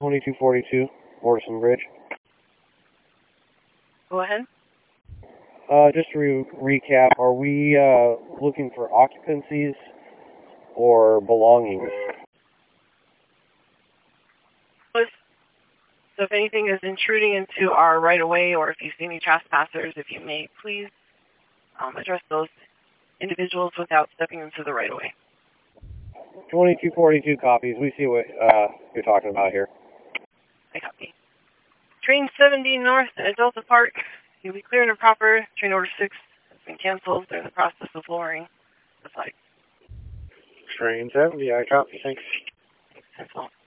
2242, Morrison Bridge. Go ahead. Just to recap, are we looking for occupancies or belongings? So if anything is intruding into our right-of-way, or if you see any trespassers, if you may please address those individuals without stepping into the right-of-way. 2242 copies. We see what you're talking about here. I copy. Train 70 north at Delta Park. You'll be clear and proper. Train order 6 has been canceled. They're in the process of lowering the flight. Train 70, I copy. Thanks. Thanks.